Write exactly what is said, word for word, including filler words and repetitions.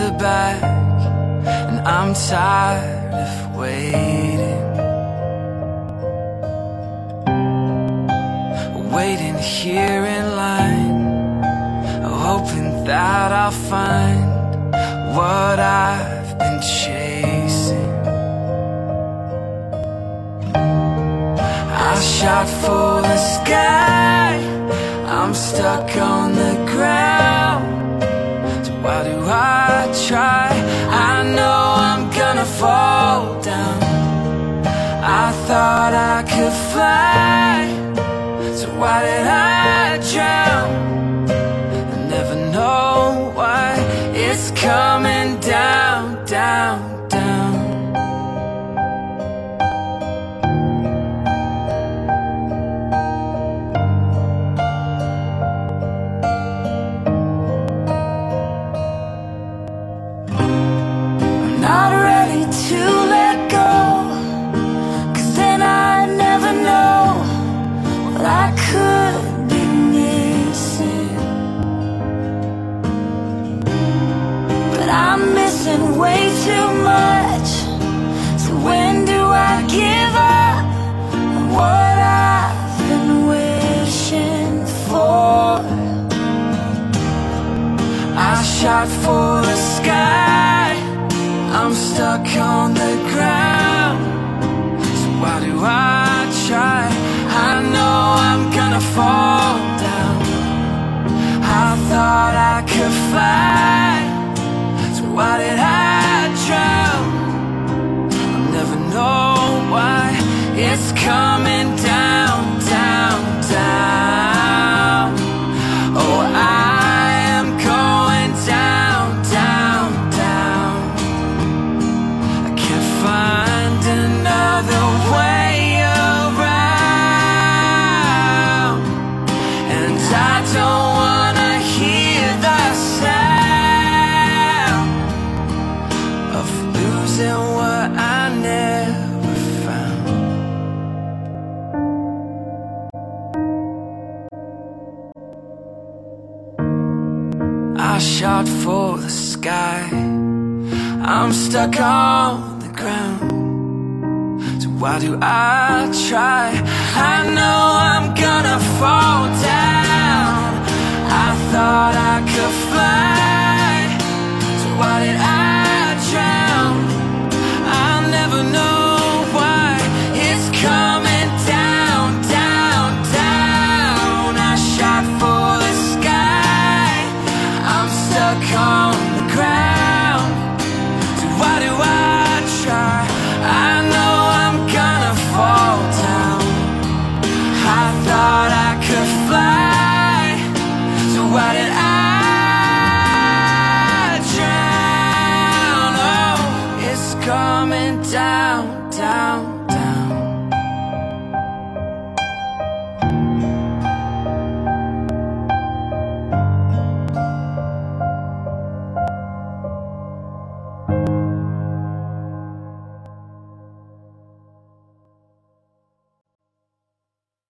the back, and I'm tired of waiting. Waiting here in line, hoping that I'll find what I've been chasing. I shot for the sky, I'm stuck on the ground. So why do I try? I know I'm gonna fall down. I thought I could fly, so why did I drown? I never know why it's coming down, down, down. I'm not ready to let go, 'cause then I'd never know what I could be missing. But I'm missing way too much, so when do I give up on what I've been wishing for? I shot for the sky, I'm stuck on the ground. So why do I try? I know I'm gonna fall down. I thought I could fly, so why did I drown? I'll never know why it's coming down, down, down. Oh, I am going down, down, down. I can't find another way around, and I don't wanna hear the sound of losing what I never found. I shot for the sky, I'm stuck on the ground. So why do I try? I know I'm gonna fall down. I thought I could fly, so why did I drown? I'll never know why it's coming down, down, down. I shot for the sky, I'm stuck on the ground. So why do I try? I know I'm gonna fall down. I thought I could fly, so why did I drown? Oh, it's coming down, down.